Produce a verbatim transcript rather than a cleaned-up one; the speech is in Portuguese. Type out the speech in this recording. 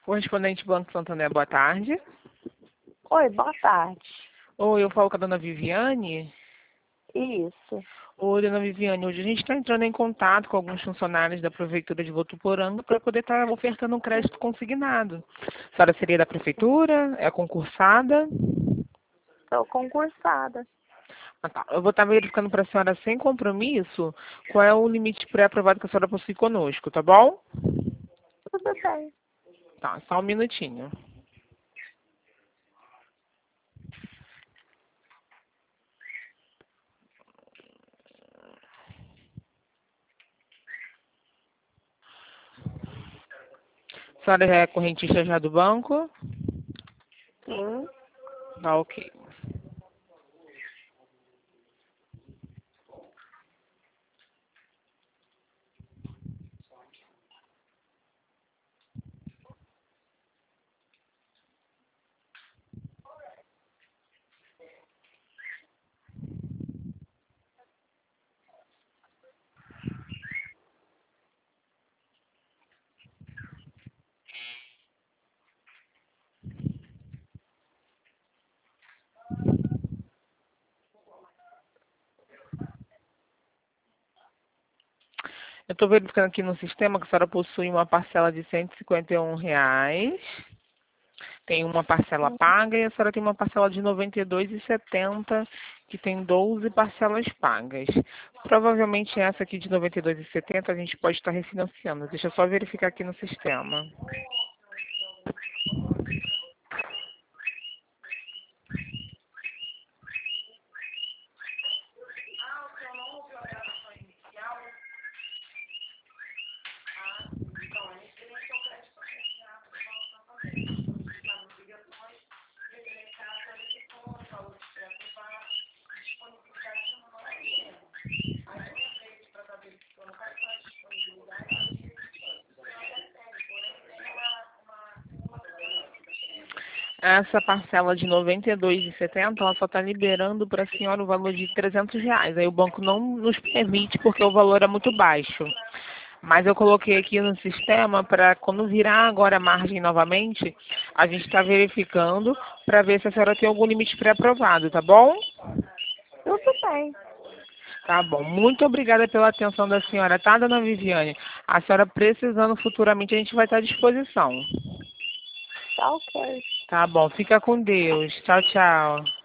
Correspondente Banco Santander, boa tarde. Oi, boa tarde. Oi, eu falo com a dona Viviane. Isso. Oi, dona Viviane, hoje a gente está entrando em contato com alguns funcionários da Prefeitura de Votuporanga para poder estar ofertando um crédito consignado. A senhora seria da Prefeitura? É concursada? Estou concursada. Ah, tá. Eu vou estar verificando para a senhora sem compromisso qual é o limite pré-aprovado que a senhora possui conosco, tá bom? Tudo bem. Tá, só um minutinho. A senhora é correntista já do banco? Sim. Tá, ok. Eu estou verificando aqui no sistema que a senhora possui uma parcela de cento e cinquenta e um reais. Tem uma parcela paga e a senhora tem uma parcela de noventa e dois reais e setenta centavos, que tem doze parcelas pagas. Provavelmente essa aqui de noventa e dois reais e setenta centavos a gente pode estar refinanciando. Deixa eu só verificar aqui no sistema. Essa parcela de noventa e dois reais e setenta centavos, ela só está liberando para a senhora o valor de trezentos reais. Aí o banco não nos permite porque o valor é muito baixo. Mas eu coloquei aqui no sistema para quando virar agora a margem novamente, a gente está verificando para ver se a senhora tem algum limite pré-aprovado, tá bom? Tudo bem. Tá bom. Muito obrigada pela atenção da senhora, tá, dona Viviane? A senhora precisando futuramente, a gente vai estar à disposição. Tá ok. Tá bom. Fica com Deus. Tchau, tchau.